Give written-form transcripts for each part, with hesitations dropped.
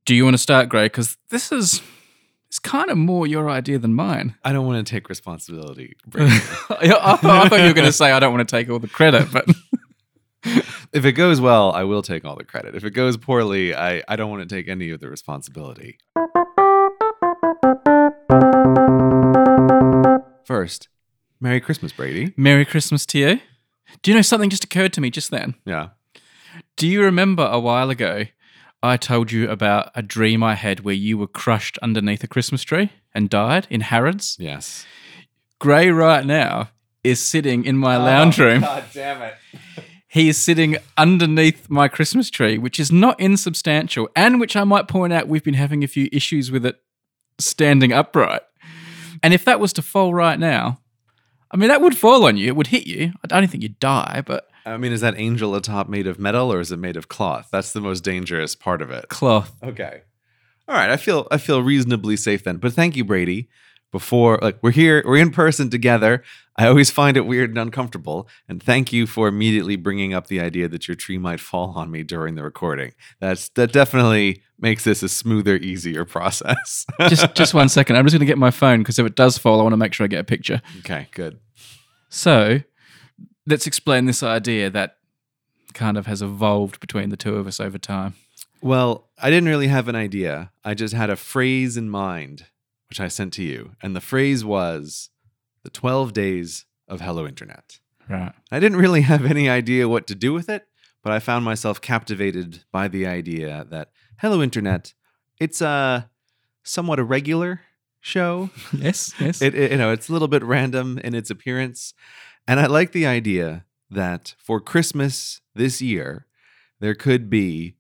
Do you want to start, Gray? Because it's kind of more your idea than mine. I don't want to take responsibility, Brady. I thought you were going to say I don't want to take all the credit, but If it goes well, I will take all the credit. If it goes poorly, I don't want to take any of the responsibility. First, Merry Christmas, Brady. Merry Christmas to you. Do you know something just occurred to me just then? Yeah. Do you remember a while ago I told you about a dream I had where you were crushed underneath a Christmas tree and died in Harrods? Yes. Gray right now is sitting in my lounge room. God damn it. He is sitting underneath my Christmas tree, which is not insubstantial, and which I might point out we've been having a few issues with it standing upright. And if that was to fall right now, I mean, that would fall on you. It would hit you. I don't think you'd die, but... I mean, is that angel atop made of metal or is it made of cloth? That's the most dangerous part of it. Cloth. Okay. All right. I feel reasonably safe then. But thank you, Brady. Before, we're in person together. I always find it weird and uncomfortable. And thank you for immediately bringing up the idea that your tree might fall on me during the recording. That definitely makes this a smoother, easier process. Just 1 second. I'm just going to get my phone because if it does fall, I want to make sure I get a picture. Okay, good. So let's explain this idea that kind of has evolved between the two of us over time. Well, I didn't really have an idea. I just had a phrase in mind, which I sent to you. And the phrase was the 12 days of Hello Internet. Right. I didn't really have any idea what to do with it, but I found myself captivated by the idea that Hello Internet, it's somewhat a regular show. Yes. It's a little bit random in its appearance. And I like the idea that for Christmas this year, there could be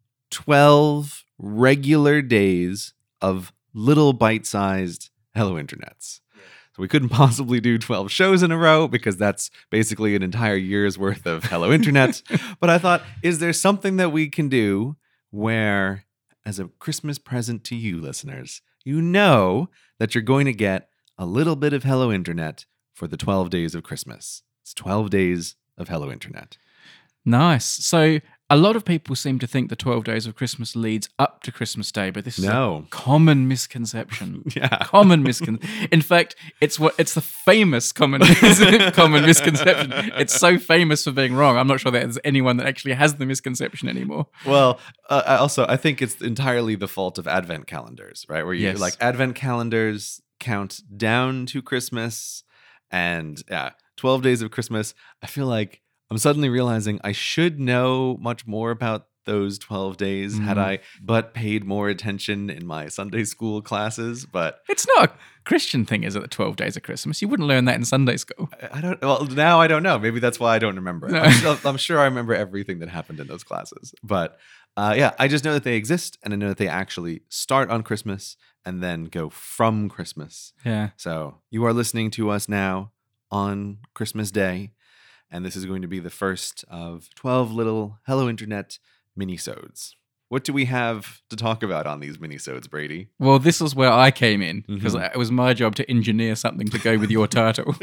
12 regular days of little bite-sized Hello Internets. So we couldn't possibly do 12 shows in a row because that's basically an entire year's worth of Hello Internet. But I thought, is there something that we can do where, as a Christmas present to you listeners, you know that you're going to get a little bit of Hello Internet for the 12 days of Christmas. It's 12 days of Hello Internet. Nice. So a lot of people seem to think the 12 days of Christmas leads up to Christmas Day, but this is a common misconception. Yeah. Common misconception. In fact, it's the famous common misconception. It's so famous for being wrong. I'm not sure there's anyone that actually has the misconception anymore. Well, I think it's entirely the fault of Advent calendars, right? Where you Advent calendars count down to Christmas and 12 days of Christmas. I feel like I'm suddenly realizing I should know much more about those 12 days had I but paid more attention in my Sunday school classes. But it's not a Christian thing, is it? The 12 days of Christmas. You wouldn't learn that in Sunday school. Now I don't know. Maybe that's why I don't remember it. No. I'm sure I remember everything that happened in those classes. But I just know that they exist, and I know that they actually start on Christmas and then go from Christmas. Yeah. So you are listening to us now on Christmas Day. And this is going to be the first of 12 little Hello Internet minisodes. What do we have to talk about on these minisodes, Brady? Well, this is where I came in because it was my job to engineer something to go with your title.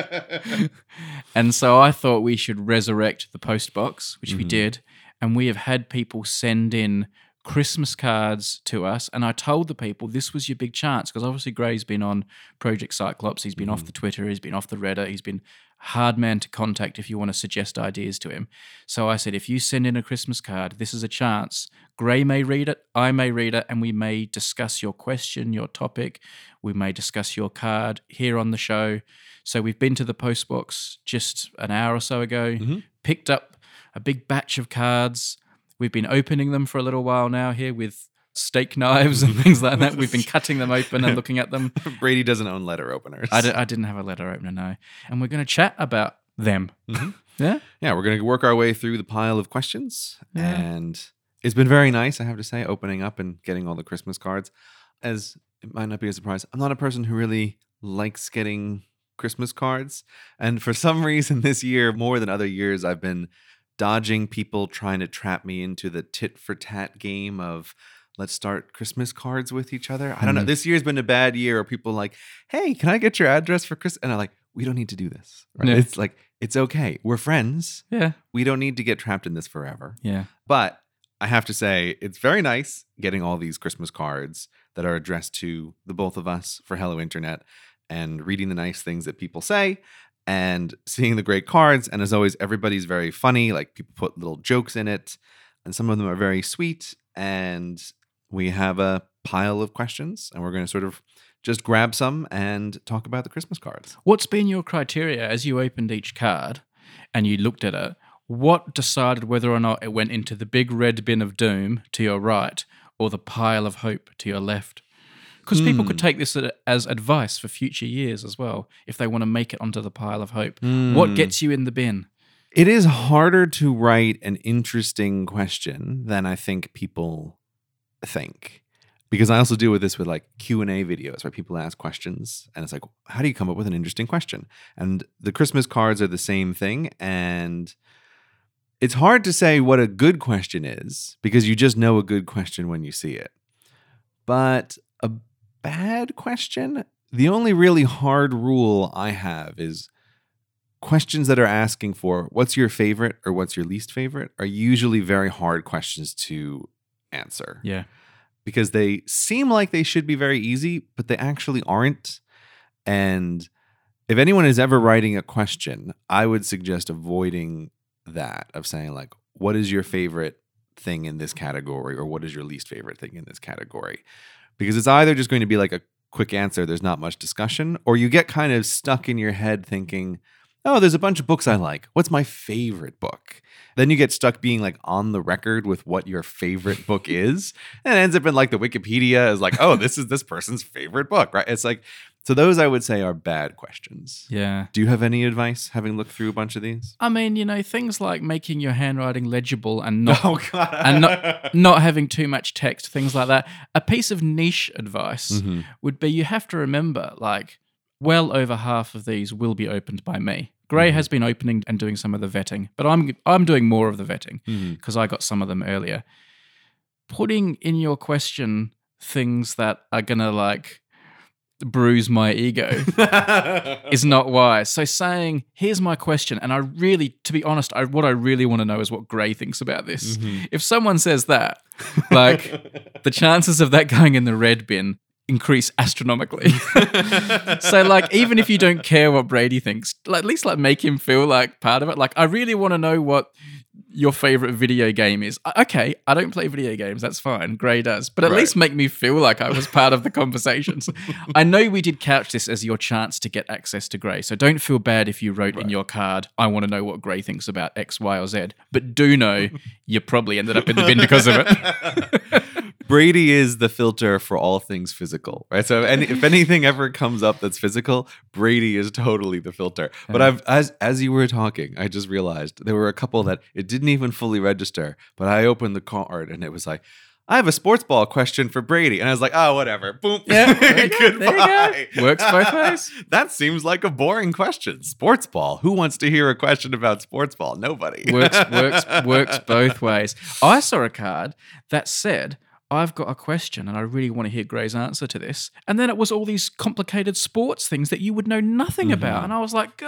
And so I thought we should resurrect the post box, which we did. And we have had people send in Christmas cards to us, and I told the people this was your big chance because obviously Gray's been on Project Cyclops, he's been off the Twitter, he's been off the Reddit, he's been hard man to contact if you want to suggest ideas to him. So I said, if you send in a Christmas card, this is a chance. Gray may read it, I may read it, and we may discuss your question, your topic. We may discuss your card here on the show. So we've been to the post box just an hour or so ago, picked up a big batch of cards. We've been opening them for a little while now here with steak knives and things like that. We've been cutting them open and looking at them. Brady doesn't own letter openers. I didn't have a letter opener, no. And we're going to chat about them. Yeah? Yeah, we're going to work our way through the pile of questions. Yeah. And it's been very nice, I have to say, opening up and getting all the Christmas cards. As it might not be a surprise, I'm not a person who really likes getting Christmas cards. And for some reason this year, more than other years, I've been dodging people trying to trap me into the tit for tat game of let's start Christmas cards with each other. I don't know. This year's been a bad year where people are like, hey, can I get your address for Christmas? And I'm like, we don't need to do this. Right? Yeah. It's like, it's okay. We're friends. Yeah. We don't need to get trapped in this forever. Yeah. But I have to say, it's very nice getting all these Christmas cards that are addressed to the both of us for Hello Internet and reading the nice things that people say and seeing the great cards. And as always, everybody's very funny. Like people put little jokes in it and some of them are very sweet. And we have a pile of questions and we're going to sort of just grab some and talk about the Christmas cards. What's been your criteria as you opened each card and you looked at it? What decided whether or not it went into the big red bin of doom to your right or the pile of hope to your left? Because people could take this as advice for future years as well, if they want to make it onto the pile of hope. What gets you in the bin? It is harder to write an interesting question than I think people think. Because I also deal with this with like Q&A videos where people ask questions and it's like, how do you come up with an interesting question? And the Christmas cards are the same thing. And it's hard to say what a good question is because you just know a good question when you see it. But a bad question, the only really hard rule I have is questions that are asking for what's your favorite or what's your least favorite are usually very hard questions to answer. Yeah. Because they seem like they should be very easy, but they actually aren't. And if anyone is ever writing a question, I would suggest avoiding that of saying like, what is your favorite thing in this category? Or what is your least favorite thing in this category? Because it's either just going to be like a quick answer, there's not much discussion, or you get kind of stuck in your head thinking, oh, there's a bunch of books I like. What's my favorite book? Then you get stuck being like on the record with what your favorite book is. And it ends up in like the Wikipedia is like, oh, this is this person's favorite book, right? It's like, so those I would say are bad questions. Yeah. Do you have any advice having looked through a bunch of these? I mean, you know, things like making your handwriting legible and not Oh, God. and not having too much text, things like that. A piece of niche advice would be you have to remember, like, well over half of these will be opened by me. Gray has been opening and doing some of the vetting, but I'm doing more of the vetting because I got some of them earlier. Putting in your question things that are gonna like bruise my ego is not wise. So saying, here's my question, and I really, to be honest, what I really want to know is what Gray thinks about this. If someone says that, like the chances of that going in the red bin increase astronomically. So like even if you don't care what Brady thinks, like, at least like make him feel like part of it. Like I really want to know what your favorite video game is. Okay, I don't play video games, that's fine. Gray does. But at least make me feel like I was part of the conversations. I know we did couch this as your chance to get access to Gray, so don't feel bad if you wrote in your card, I want to know what Gray thinks about X, Y, or Z. But do know you probably ended up in the bin because of it. Brady is the filter for all things physical, right? So if anything ever comes up that's physical, Brady is totally the filter. But as you were talking, I just realized there were a couple that it didn't even fully register, but I opened the card and it was like, I have a sports ball question for Brady. And I was like, oh, whatever. Boom. Yeah, Goodbye. there you go. Works both ways. That seems like a boring question. Sports ball. Who wants to hear a question about sports ball? Nobody. Works both ways. I saw a card that said, I've got a question and I really want to hear Gray's answer to this. And then it was all these complicated sports things that you would know nothing about. And I was like,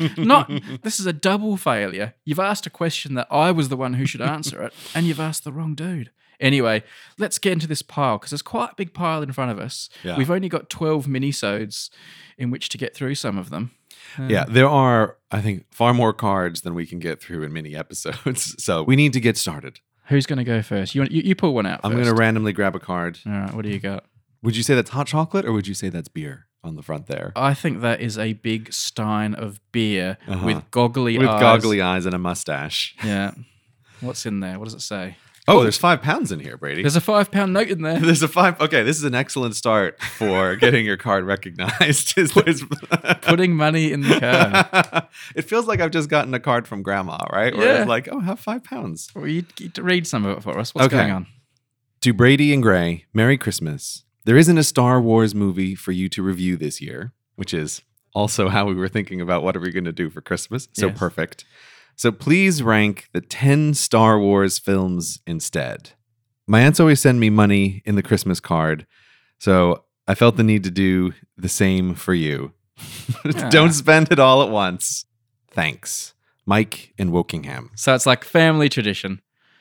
this is a double failure. You've asked a question that I was the one who should answer it, and you've asked the wrong dude. Anyway, let's get into this pile because there's quite a big pile in front of us. Yeah. We've only got 12 minisodes in which to get through some of them. Yeah, there are, I think, far more cards than we can get through in mini episodes. So we need to get started. Who's going to go first? You pull one out first. I'm going to randomly grab a card. All right, what do you got? Would you say that's hot chocolate or would you say that's beer on the front there? I think that is a big stein of beer with goggly eyes. With goggly eyes and a mustache. Yeah. What's in there? What does it say? Oh, there's £5 in here, Brady. There's a £5 note in there. There's a $5. Okay, this is an excellent start for getting your card recognized. Putting money in the card. It feels like I've just gotten a card from Grandma, right? Where it's like, oh, have £5. Well, you get to read some of it for us. What's going on? To Brady and Gray, Merry Christmas. There isn't a Star Wars movie for you to review this year, which is also how we were thinking about what are we going to do for Christmas. So perfect. So please rank the 10 Star Wars films instead. My aunts always send me money in the Christmas card, so I felt the need to do the same for you. Don't spend it all at once. Thanks. Mike in Wokingham. So it's like family tradition.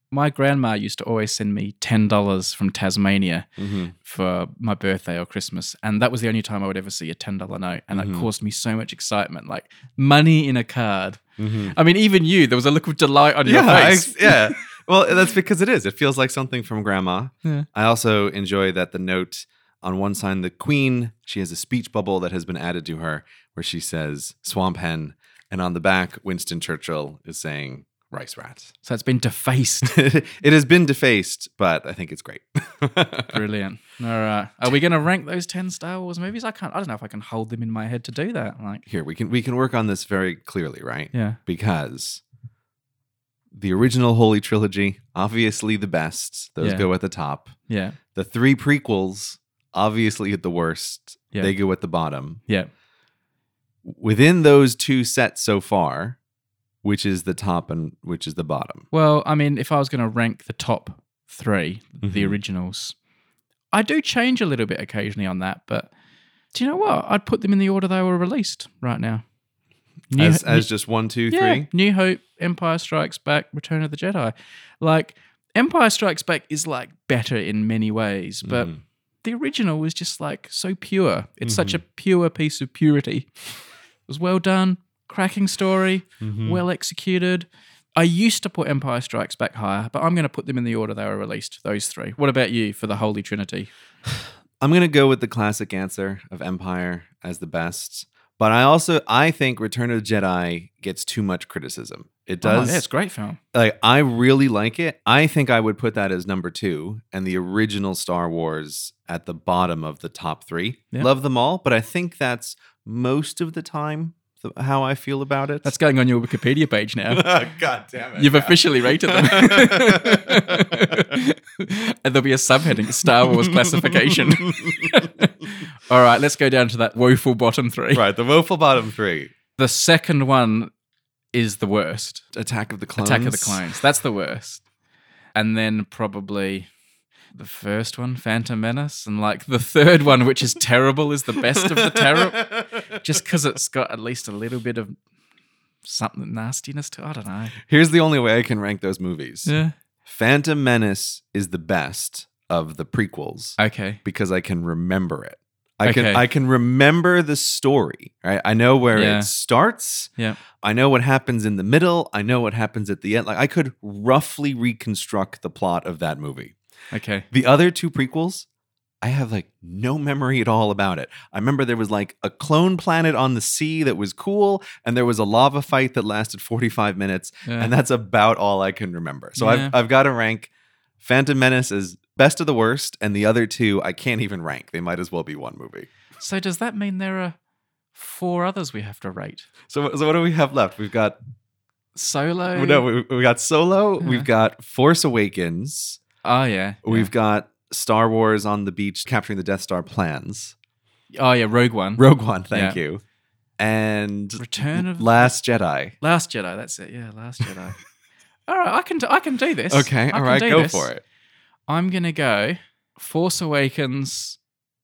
My grandma used to always send me $10 from Tasmania Mm-hmm. for my birthday or Christmas. And that was the only time I would ever see a $10 note. And that caused me so much excitement, like money in a card. Mm-hmm. I mean, even you, there was a look of delight on your face. Yeah. Well, that's because it is. It feels like something from grandma. Yeah. I also enjoy that the note on one side, the queen, she has a speech bubble that has been added to her where she says swamp hen. And on the back, Winston Churchill is saying rice rats. So it's been defaced. It has been defaced, but I think it's great. Brilliant. All right. Are we going to rank those 10 Star Wars movies? I don't know if I can hold them in my head to do that. Like, Here, we can work on this very clearly, right? yeah. Because the original Holy Trilogy, obviously the best. Those Yeah. go at the top. Yeah. The 3 prequels, obviously at the worst. Yeah. They go at the bottom. Yeah. Within those 2 sets so far, which is the top and which is the bottom? Well, I mean, if I was going to rank the top 3, the Mhm. originals, I do change a little bit occasionally on that. But do you know what? I'd put them in the order they were released right now. As just 1, 2, 3? Yeah, New Hope, Empire Strikes Back, Return of the Jedi. Like, Empire Strikes Back is like better in many ways, but Mhm. the original was just like so pure. It's such a pure piece of purity. It was well done, cracking story, Mhm. well executed. I used to put Empire Strikes Back higher, but I'm going to put them in the order they were released, those 3. What about you for the Holy Trinity? I'm going to go with the classic answer of Empire as the best. But I think Return of the Jedi gets too much criticism. It does. Oh, yeah, it's a great film. Like, I really like it. I think I would put that as number 2 and the original Star Wars at the bottom of the top 3. Yeah. Love them all, but I think that's most of the time how I feel about it. That's going on your Wikipedia page now. God damn it. You've officially rated them. And there'll be a subheading, Star Wars classification. All right, let's go down to that woeful bottom 3. Right, the woeful bottom 3. The second one is the worst. Attack of the Clones. Attack of the Clones. That's the worst. And then probably the first one, Phantom Menace. And like the third one, which is terrible, is the best of the terrible. Just because it's got at least a little bit of something nastiness to it. I don't know. Here's the only way I can rank those movies. Yeah. Phantom Menace is the best of the prequels Okay. because I can remember it. Okay. I can remember the story, right? I know where Yeah. it starts. Yeah. I know what happens in the middle. I know what happens at the end. Like, I could roughly reconstruct the plot of that movie. Okay. The other 2 prequels, I have like no memory at all about it. I remember there was like a clone planet on the sea that was cool, and there was a lava fight that lasted 45 minutes, Yeah. and that's about all I can remember. So Yeah. I've got to rank Phantom Menace as best of the worst, and the other 2 I can't even rank. They might as well be one movie. So does that mean there are 4 others we have to rate? So what do we have left? We've got Solo? we got Solo. Yeah. We've got Force Awakens. Oh, yeah. We've got Star Wars on the beach capturing the Death Star plans. Oh, yeah, Rogue One. Rogue One, thank Yeah. you. And Return of Last Jedi. Last Jedi, that's it. Yeah, Last Jedi. All right, I can do this. Okay, I all can right, do go this. for it. I'm going to go Force Awakens,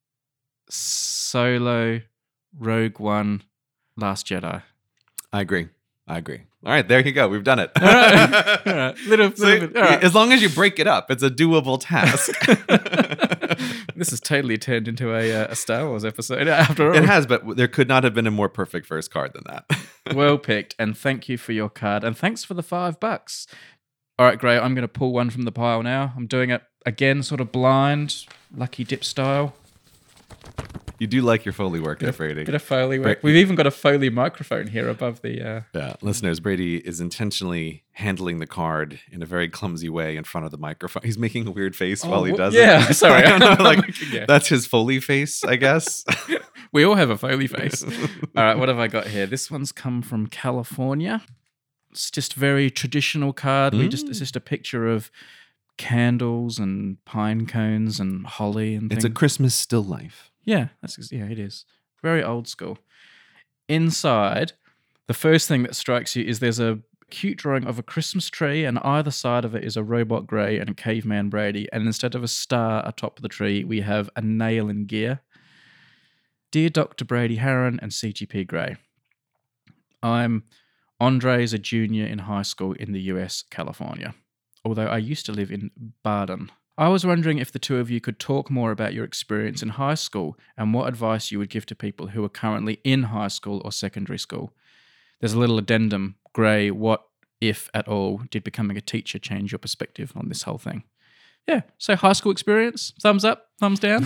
Solo, Rogue One, Last Jedi. I agree. All right, there you go. We've done it. All right. All right. Little bit. All right. As long as you break it up, it's a doable task. This has totally turned into a Star Wars episode after all. It has, but there could not have been a more perfect first card than that. Well picked, and thank you for your card, and thanks for the $5. All right, Gray, I'm going to pull one from the pile now. I'm doing it again, sort of blind, lucky dip style. You do like your Foley work there, Brady. Bit of Foley work. Right. We've even got a Foley microphone here above the... Yeah, listeners, Brady is intentionally handling the card in a very clumsy way in front of the microphone. He's making a weird face while he does yeah, it. sorry. I don't know, like, Yeah. that's his Foley face, I guess. We all have a Foley face. All right, what have I got here? This one's come from California. It's just very traditional card. It's just a picture of candles and pine cones and holly and things. It's a Christmas still life. Yeah, it is. Very old school. Inside, the first thing that strikes you is there's a cute drawing of a Christmas tree, and either side of it is a robot Grey and a caveman Brady. And instead of a star atop of the tree, we have a nail in gear. Dear Dr. Brady Harron and CGP Grey, I'm Andre, is a junior in high school in the US, California. although I used to live in Baden. I was wondering if the two of you could talk more about your experience in high school and what advice you would give to people who are currently in high school or secondary school. There's a little addendum, Gray, what, if at all, did becoming a teacher change your perspective on this whole thing? Yeah, so high school experience, thumbs up, thumbs down?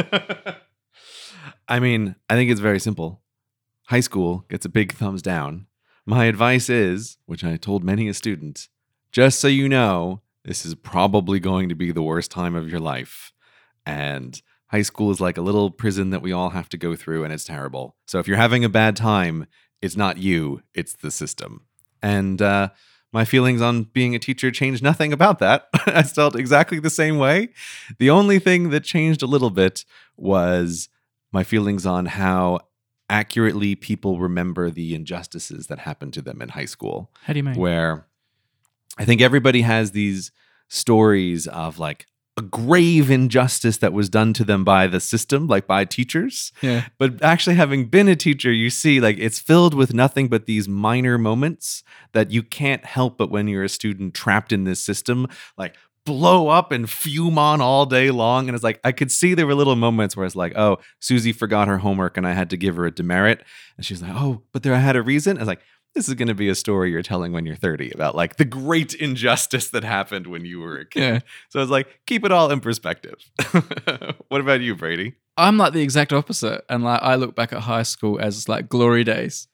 I mean, I think it's very simple. High school gets a big thumbs down. My advice is, which I told many a student, just so you know, this is probably going to be the worst time of your life. And high school is like a little prison that we all have to go through, and it's terrible. So if you're having a bad time, it's not you, it's the system. And my feelings on being a teacher changed nothing about that. I felt exactly the same way. The only thing that changed a little bit was my feelings on how accurately people remember the injustices that happened to them in high school. How do you mean? Where I think everybody has these stories of like a grave injustice that was done to them by the system, like by teachers. Yeah. But actually having been a teacher, you see like it's filled with nothing but these minor moments that you can't help but when you're a student trapped in this system, like blow up and fume on all day long. And it's like, I could see there were little moments where it's like, oh, Susie forgot her homework and I had to give her a demerit. And she's like, oh, but I had a reason. I was like, this is going to be a story you're telling when you're 30 about like the great injustice that happened when you were a kid. Yeah. So it's like, keep it all in perspective. What about you, Brady? I'm like the exact opposite. And like I look back at high school as like glory days.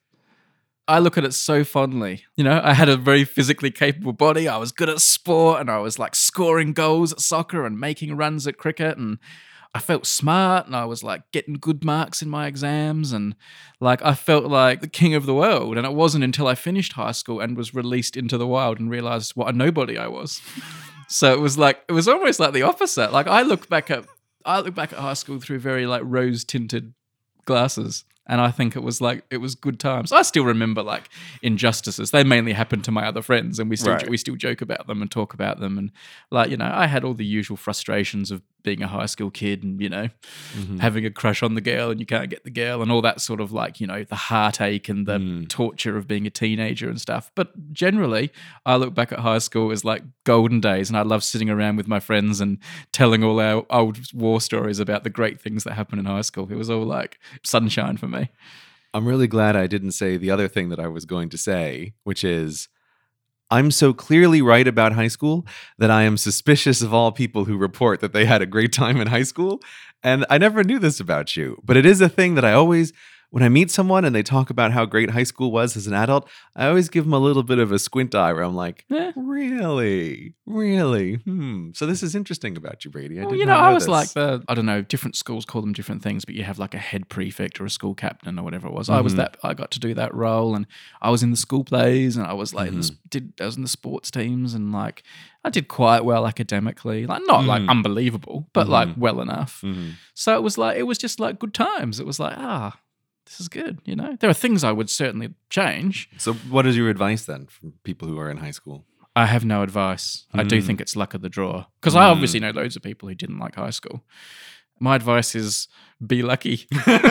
I look at it so fondly. You know, I had a very physically capable body. I was good at sport and I was like scoring goals at soccer and making runs at cricket, and I felt smart and I was like getting good marks in my exams, and like I felt like the king of the world. And it wasn't until I finished high school and was released into the wild and realized what a nobody I was. So it was almost like the opposite. Like I look back at high school through very like rose tinted glasses. And I think it was good times. I still remember like injustices. They mainly happened to my other friends, and we still joke about them and talk about them. And like, you know, I had all the usual frustrations of being a high school kid and, you know, having a crush on the girl and you can't get the girl and all that sort of like, you know, the heartache and the torture of being a teenager and stuff. But generally, I look back at high school as like golden days, and I love sitting around with my friends and telling all our old war stories about the great things that happened in high school. It was all like sunshine for me. I'm really glad I didn't say the other thing that I was going to say, which is I'm so clearly right about high school that I am suspicious of all people who report that they had a great time in high school. And I never knew this about you, but it is a thing that I always, when I meet someone and they talk about how great high school was as an adult, I always give them a little bit of a squint eye where I'm like, really? So this is interesting about you, Brady. I was like I don't know, different schools call them different things, but you have like a head prefect or a school captain or whatever it was. I got to do that role, and I was in the school plays, and I was like I was in the sports teams, and like I did quite well academically, like not like unbelievable, but like well enough. So it was just like good times. It was like, this is good, you know? There are things I would certainly change. So what is your advice then for people who are in high school? I have no advice. I do think it's luck of the draw. Because I obviously know loads of people who didn't like high school. My advice is be lucky.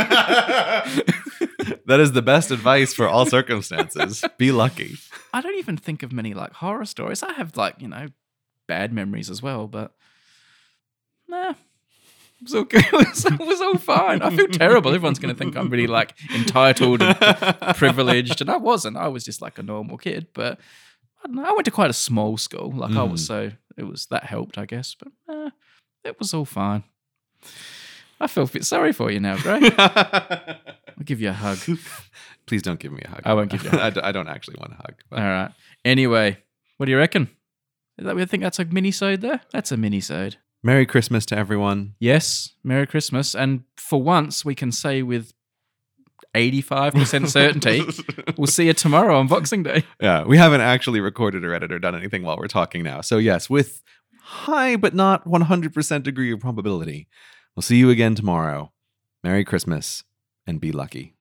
That is the best advice for all circumstances. Be lucky. I don't even think of many like horror stories. I have like, you know, bad memories as well, but nah. It was all good. It was all fine. I feel terrible. Everyone's going to think I'm really like entitled and privileged, and I wasn't. I was just like a normal kid. But I don't know. I went to quite a small school. Like I was, so that helped, I guess. But it was all fine. I feel a bit sorry for you now, Gray. I'll give you a hug. Please don't give me a hug. I won't give you a hug. I don't actually want a hug. But. All right. Anyway, what do you reckon? I think that's a mini-sode there? That's a mini-sode. Merry Christmas to everyone. Yes, Merry Christmas. And for once, we can say with 85% certainty, we'll see you tomorrow on Boxing Day. Yeah, we haven't actually recorded or edited or done anything while we're talking now. So yes, with high but not 100% degree of probability, we'll see you again tomorrow. Merry Christmas and be lucky.